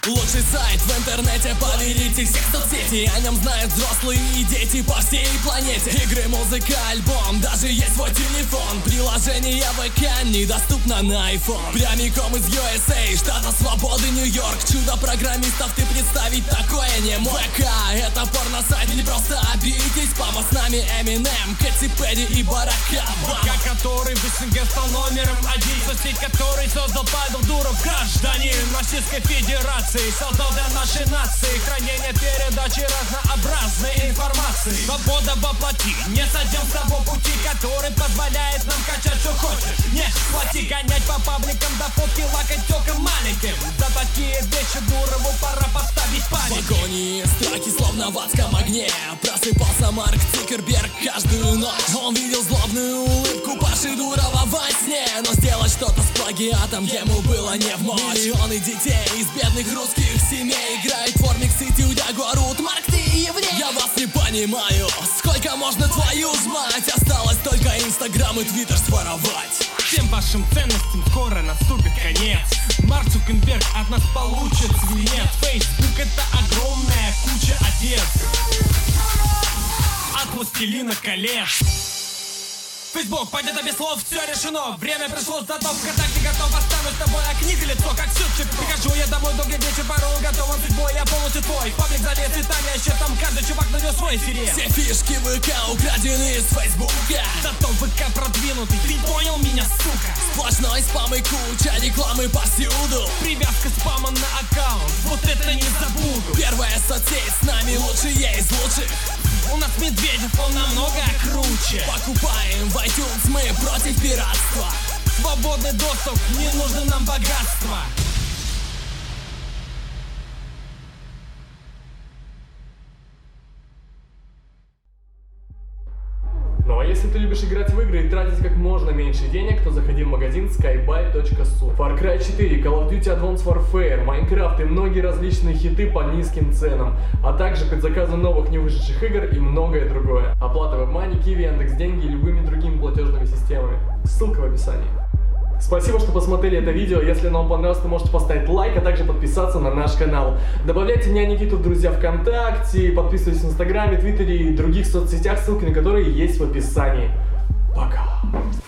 Лучший сайт в интернете, поверите, всех соцсетей. О нем знают взрослые и дети по всей планете. Игры, музыка, альбом, даже есть свой телефон. Приложение ВК недоступно на iPhone. Прямиком из USA, штата свободы, Нью-Йорк. Чудо программистов, ты представить такое не мог. ВК — это порно-сайт, или просто обидитесь. Папа с нами Eminem, Кэти Перри и Барак Обама. Который в СНГ стал номером один. Соцсеть, который создал Павел Дуров, гражданин Российской Федерации. Создал для нашей нации хранение передачи разнообразной информации. Свобода воплоти, не сойдем с того пути, который позволяет нам качать что хочешь. Не плати, гонять по пабликам, до фотки лакать тёлкам маленьким. За такие вещи Дурову пора поставить память. В агонии строки словно в адском огне. Просыпался Марк Цукерберг каждую ночь. Он видел злобную улыбку Паши Дурова во сне. Но сделать что-то с плагиатом ему было не в мочь. Миллионы детей из бедных русских семей играют в Формик Сити, Удягу орут: Марк, ты еврей. Я вас не понимаю, сколько можно твою ж мать. Осталось только Инстаграм и Твиттер своровать. Всем вашим ценностям скоро наступит конец. Марк Цукерберг от нас получит свинец. Фейсбук — это огромная куча одежд от властелина колец. Фейсбук, пойдет без слов, все решено. Время пришло, зато ВКонтакте готов. Оставлю с тобой окнига лицо, как сюрчик. Прихожу я домой, долгий вечер, порой готов судьбой. Я полностью твой, паблик залез, Италия, еще там каждый чувак найдет свой сериал. Все фишки ВК украдены из Фейсбука. Зато ВК продвинутый, ты понял меня, сука? Сплошной спам и куча рекламы повсюду. Привязка спама на аккаунт, вот это не забуду. Первая соцсеть с нами лучшие из лучших. У нас Медведев, он намного круче. Покупаем в iTunes, мы против пиратства. Свободный доступ, не нужно нам богатство. Ну а если ты любишь играть в игры и тратить как можно меньше денег, то заходи в магазин skybuy.su. Far Cry 4, Call of Duty Advanced Warfare, Minecraft и многие различные хиты по низким ценам, а также предзаказы новых не вышедших игр и многое другое. Оплата WebMoney, Kiwi, Яндекс.Деньги и любыми другими платежными системами. Ссылка в описании. Спасибо, что посмотрели это видео. Если оно вам понравилось, то можете поставить лайк, а также подписаться на наш канал. Добавляйте меня, Никиту, в друзья ВКонтакте, подписывайтесь в Инстаграме, Твиттере и других соцсетях, ссылки на которые есть в описании. Пока!